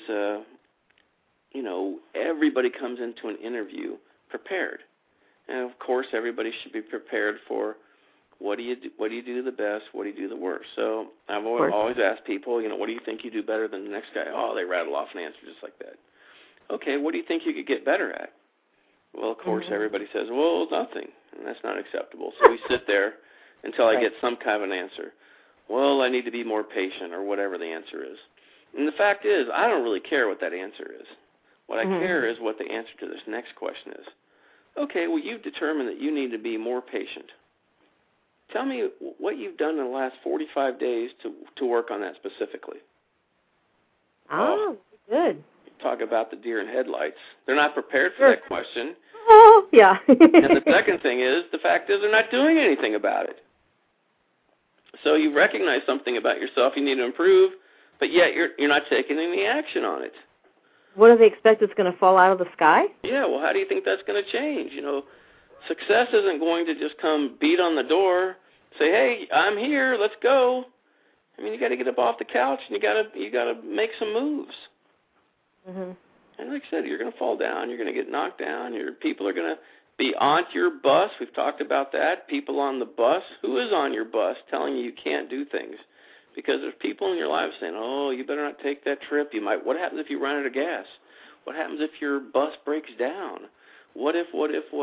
Speaker 3: you know, everybody comes into an interview prepared. And of course everybody should be prepared for what do you do the best, what do you do the worst. So I've always asked people, you know, what do you think you do better than the next guy? Oh, they rattle off an answer just like that. Okay, what do you think you could get better at? Well, of course, everybody says, well, nothing, and that's not acceptable. So we sit there until I get some kind of an answer. Well, I need to be more patient, or whatever the answer is. And the fact is, I don't really care what that answer is. What I care is what the answer to this next question is. Okay, well, you've determined that you need to be more patient. Tell me what you've done in the last 45 days to work on that specifically.
Speaker 2: Oh, good.
Speaker 3: Talk about the deer in headlights. They're not prepared for that question.
Speaker 2: Oh, yeah.
Speaker 3: And the second thing is, the fact is they're not doing anything about it. So you recognize something about yourself you need to improve, but yet you're not taking any action on it.
Speaker 2: What do they expect it's going to fall out of the sky?
Speaker 3: Yeah, well, how do you think that's going to change? You know, success isn't going to just come beat on the door, say, hey, I'm here, let's go. I mean, you got to get up off the couch and you got to make some moves. Mm-hmm. And like I said, you're going to fall down, you're going to get knocked down, people are going to be on your bus. We've talked about that. People on the bus. Who is on your bus telling you can't do things? Because there's people in your life saying, oh, you better not take that trip. What happens if you run out of gas? What happens if your bus breaks down? What if?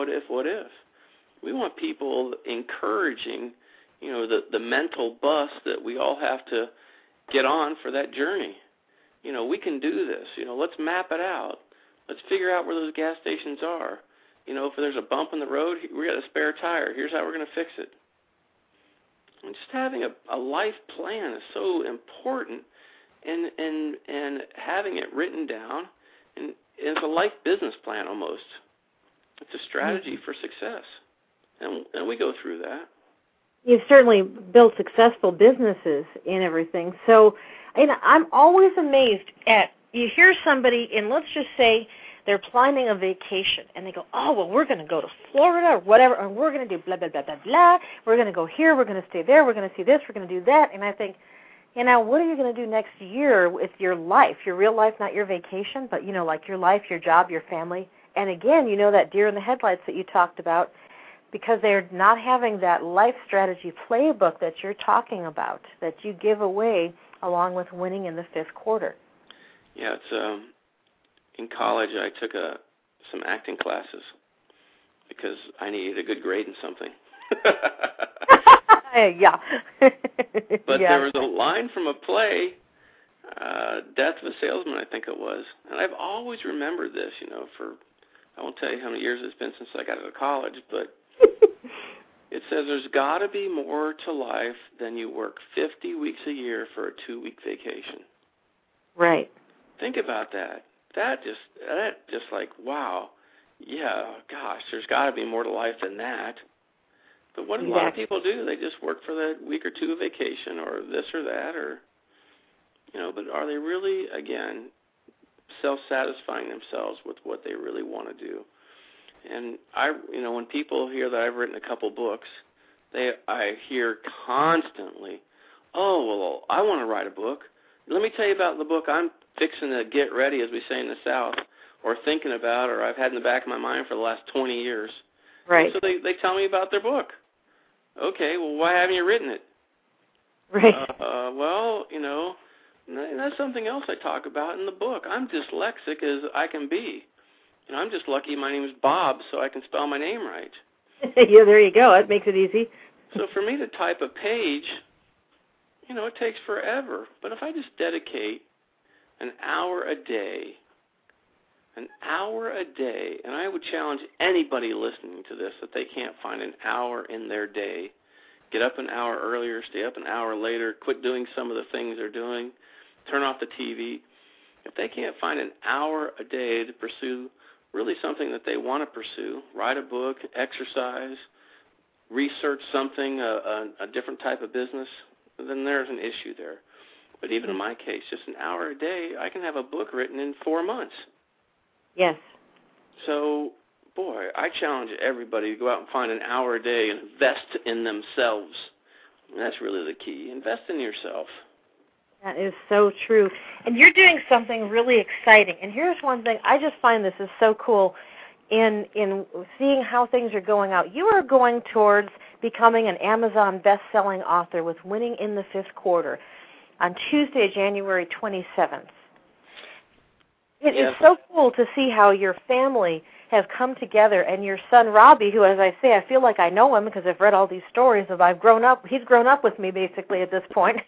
Speaker 3: We want people encouraging, you know, the mental bus that we all have to get on for that journey. You know, we can do this. You know, let's map it out. Let's figure out where those gas stations are. You know, if there's a bump in the road, we got a spare tire. Here's how we're going to fix it. And just having a life plan is so important, and having it written down, and it's a life business plan almost. It's a strategy for success, and we go through that.
Speaker 2: You've certainly built successful businesses and everything. So, and I'm always amazed at, you hear somebody, and let's just say they're planning a vacation, and they go, oh, well, we're going to go to Florida or whatever, and we're going to do blah, blah, blah, blah, blah. We're going to go here. We're going to stay there. We're going to see this. We're going to do that. And I think, you know, what are you going to do next year with your life, your real life, not your vacation, but, you know, like your life, your job, your family. And, again, you know, that deer in the headlights that you talked about, because they're not having that life strategy playbook that you're talking about, that you give away along with winning in the fifth quarter.
Speaker 3: Yeah, it's in college I took some acting classes because I needed a good grade in something.
Speaker 2: Yeah.
Speaker 3: But there was a line from a play, Death of a Salesman, I think it was, and I've always remembered this, you know, I won't tell you how many years it's been since I got out of college, but it says there's got to be more to life than you work 50 weeks a year for a 2-week vacation.
Speaker 2: Right.
Speaker 3: Think about that. That just like, wow, yeah, gosh, there's got to be more to life than that. But what do a lot of people do? They just work for that week or two of vacation or this or that, or, you know, but are they really, again, self-satisfying themselves with what they really want to do? And you know, when people hear that I've written a couple books, I hear constantly, oh, well, I want to write a book. Let me tell you about the book I'm fixing to get ready, as we say in the South, or thinking about, or I've had in the back of my mind for the last 20 years.
Speaker 2: Right.
Speaker 3: And so they tell me about their book. Okay, well, why haven't you written it?
Speaker 2: Right.
Speaker 3: Well, you know, that's something else I talk about in the book. I'm dyslexic as I can be. You know, I'm just lucky my name is Bob, so I can spell my name right.
Speaker 2: Yeah, there you go. That makes it easy.
Speaker 3: So for me to type a page, you know, it takes forever. But if I just dedicate an hour a day, and I would challenge anybody listening to this that they can't find an hour in their day, get up an hour earlier, stay up an hour later, quit doing some of the things they're doing, turn off the TV. If they can't find an hour a day to pursue really something that they want to pursue, write a book, exercise, research something, a different type of business, then there's an issue there. But even in my case, just an hour a day, I can have a book written in 4 months.
Speaker 2: Yes.
Speaker 3: So, boy, I challenge everybody to go out and find an hour a day and invest in themselves. And that's really the key. Invest in yourself.
Speaker 2: That is so true. And you're doing something really exciting. And here's one thing. I just find this is so cool in seeing how things are going out. You are going towards becoming an Amazon best-selling author with Winning in the Fifth Quarter on Tuesday, January 27th. It is so cool to see how your family has come together, and your son Robbie, who, as I say, I feel like I know him because I've read all these stories of he's grown up with me basically at this point.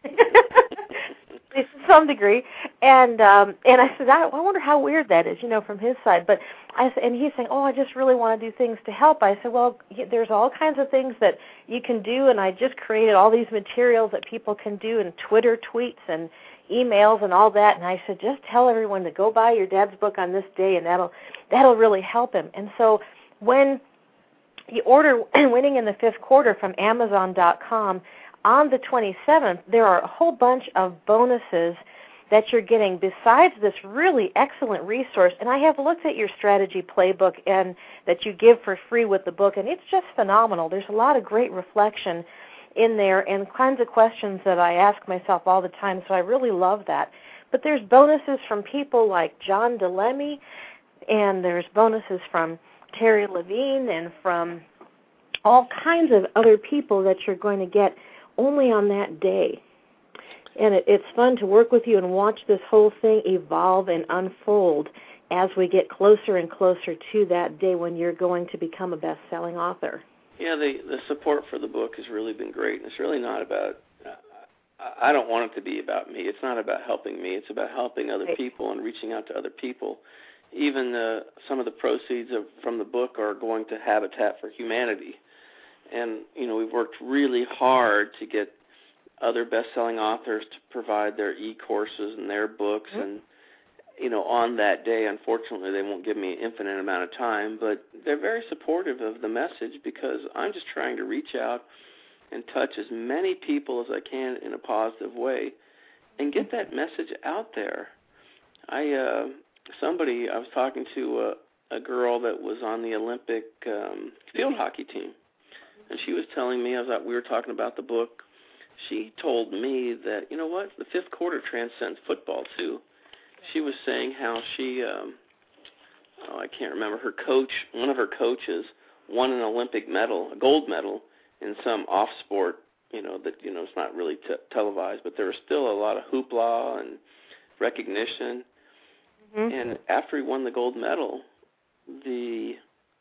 Speaker 2: To some degree, and I said, I wonder how weird that is, from his side. But and he's saying, I just really want to do things to help. I said, well, there's all kinds of things that you can do, and I just created all these materials that people can do, and Twitter tweets and emails and all that. And I said, just tell everyone to go buy your dad's book on this day, and that'll really help him. And so when you order Winning in the Fifth Quarter from Amazon.com, on the 27th, there are a whole bunch of bonuses that you're getting besides this really excellent resource. And I have looked at your strategy playbook and that you give for free with the book, and it's just phenomenal. There's a lot of great reflection in there and kinds of questions that I ask myself all the time, so I really love that. But there's bonuses from people like John DeLemme, and there's bonuses from Terry Levine and from all kinds of other people that you're going to get only on that day. And it's fun to work with you and watch this whole thing evolve and unfold as we get closer and closer to that day when you're going to become a best-selling author.
Speaker 3: Yeah, the support for the book has really been great. And it's really not about, I don't want it to be about me. It's not about helping me. It's about helping other people and reaching out to other people. Even some of the proceeds from the book are going to Habitat for Humanity. And, we've worked really hard to get other best-selling authors to provide their e-courses and their books. And, on that day, unfortunately, they won't give me an infinite amount of time, but they're very supportive of the message because I'm just trying to reach out and touch as many people as I can in a positive way and get that message out there. I was talking to a girl that was on the Olympic field hockey team. And she was telling me, we were talking about the book, she told me that, the fifth quarter transcends football too. She was saying how she, I can't remember, one of her coaches won an Olympic medal, a gold medal, in some off-sport, that, it's not really televised, but there was still a lot of hoopla and recognition. Mm-hmm. And after he won the gold medal, he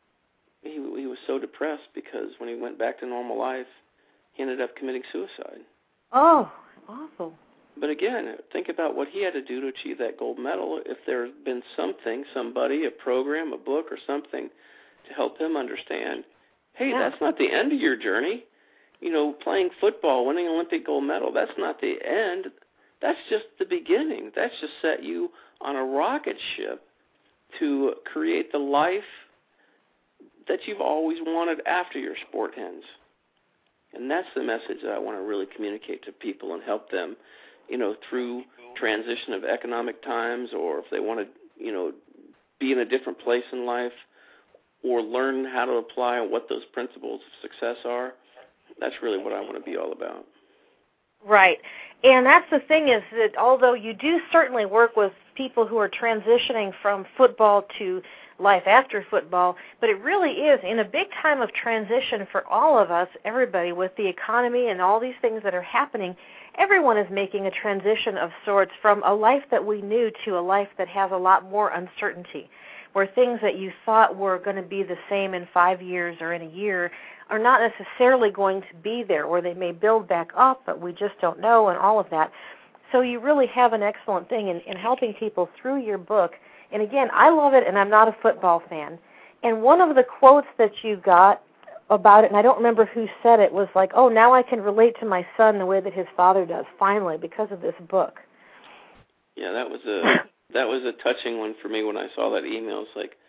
Speaker 3: was so depressed because when he went back to normal life, he ended up committing suicide.
Speaker 2: Oh, awful.
Speaker 3: But again, think about what he had to do to achieve that gold medal. If there had been somebody, a program, a book, or something to help him understand, hey, that's not the end of your journey. Playing football, winning an Olympic gold medal, that's not the end. That's just the beginning. That's just set you on a rocket ship to create the life that you've always wanted after your sport ends. And that's the message that I want to really communicate to people and help them, through transition of economic times, or if they want to, be in a different place in life or learn how to apply what those principles of success are. That's really what I want to be all about.
Speaker 2: Right. And that's the thing is that although you do certainly work with people who are transitioning from football to life after football, but it really is in a big time of transition for all of us, everybody, with the economy and all these things that are happening. Everyone is making a transition of sorts from a life that we knew to a life that has a lot more uncertainty, where things that you thought were going to be the same in 5 years or in a year are not necessarily going to be there, or they may build back up, but we just don't know, and all of that. So you really have an excellent thing in helping people through your book. And again, I love it, and I'm not a football fan. And one of the quotes that you got about it, and I don't remember who said it, was like, oh, now I can relate to my son the way that his father does, finally, because of this book.
Speaker 3: Yeah, that was a touching one for me when I saw that email. It's like,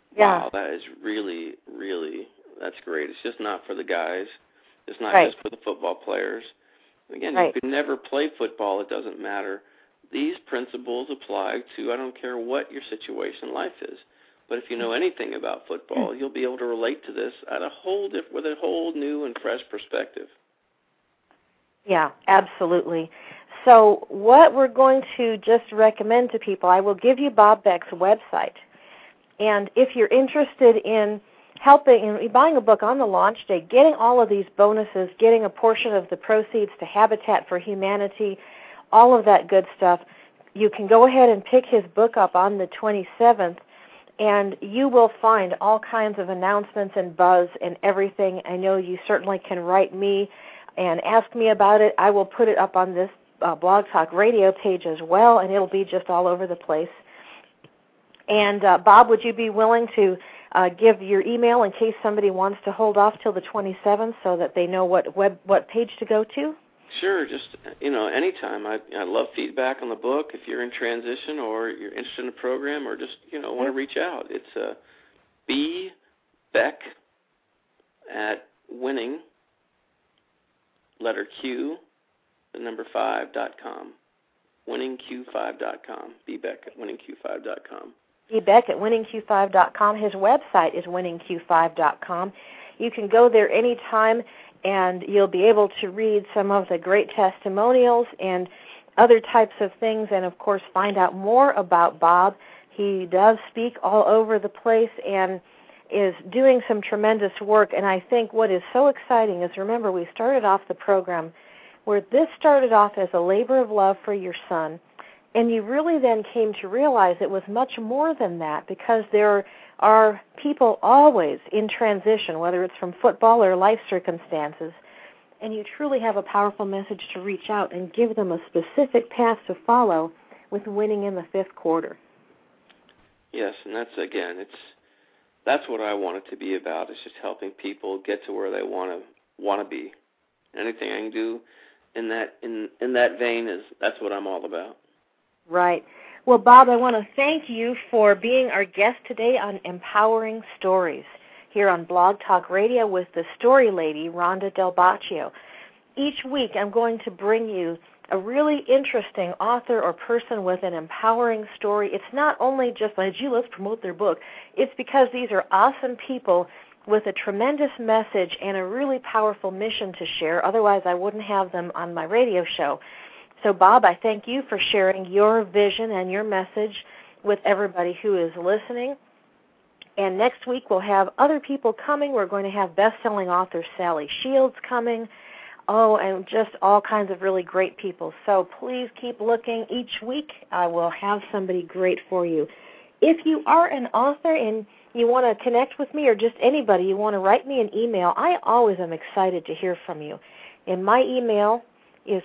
Speaker 3: wow, that is really, really, that's great. It's just not for the guys. It's not just for the football players. Again, you could never play football. It doesn't matter. These principles apply to, I don't care what your situation in life is. But if you know anything about football, you'll be able to relate to this at with a whole new and fresh perspective.
Speaker 2: Yeah, absolutely. So what we're going to just recommend to people, I will give you Bob Beck's website. And if you're interested in helping, in buying a book on the launch day, getting all of these bonuses, getting a portion of the proceeds to Habitat for Humanity, all of that good stuff, you can go ahead and pick his book up on the 27th, and you will find all kinds of announcements and buzz and everything. I know you certainly can write me and ask me about it. I will put it up on this Blog Talk Radio page as well, and it'll be just all over the place. And Bob, would you be willing to give your email in case somebody wants to hold off till the 27th so that they know what page to go to?
Speaker 3: Sure, just, anytime. I love feedback on the book if you're in transition or you're interested in the program or just, want to reach out. It's bbeck at winning, letter Q, the number 5.com, winningq5.com, bbeck at winningq5.com.
Speaker 2: bbeck at winningq5.com. His website is winningq5.com. You can go there anytime, and you'll be able to read some of the great testimonials and other types of things, and, of course, find out more about Bob. He does speak all over the place and is doing some tremendous work, and I think what is so exciting is, remember, we started off the program where this started off as a labor of love for your son, and you really then came to realize it was much more than that, because there are people always in transition, whether it's from football or life circumstances, and you truly have a powerful message to reach out and give them a specific path to follow with winning in the fifth quarter.
Speaker 3: Yes, and that's what I want it to be about, is just helping people get to where they want to be. Anything I can do in that vein that's what I'm all about. Right.
Speaker 2: Well, Bob, I want to thank you for being our guest today on Empowering Stories here on Blog Talk Radio with the story lady, Rhonda Del Baccio. Each week I'm going to bring you a really interesting author or person with an empowering story. It's not only just like, gee, let's promote their book. It's because these are awesome people with a tremendous message and a really powerful mission to share. Otherwise, I wouldn't have them on my radio show. So, Bob, I thank you for sharing your vision and your message with everybody who is listening. And next week we'll have other people coming. We're going to have best-selling author Sally Shields coming. Oh, and just all kinds of really great people. So please keep looking. Each week I will have somebody great for you. If you are an author and you want to connect with me, or just anybody, you want to write me an email, I always am excited to hear from you. And my email is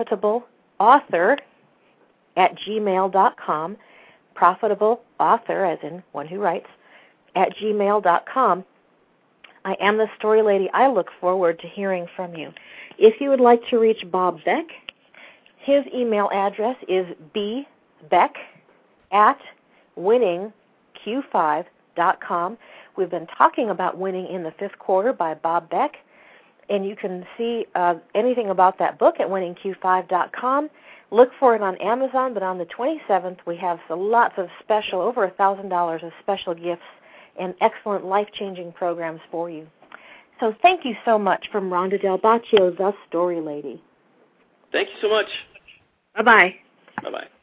Speaker 2: profitableauthor@gmail.com, profitableauthor, as in one who writes, @gmail.com. I am the story lady. I look forward to hearing from you. If you would like to reach Bob Beck, his email address is bbeck@winningq5.com. We've been talking about Winning in the Fifth Quarter by Bob Beck, and you can see anything about that book at winningq5.com. Look for it on Amazon, but on the 27th we have lots of special, over $1,000 of special gifts and excellent life-changing programs for you. So thank you so much from Rhonda Del Baccio, the Story Lady.
Speaker 3: Thank you so much.
Speaker 2: Bye-bye.
Speaker 3: Bye-bye.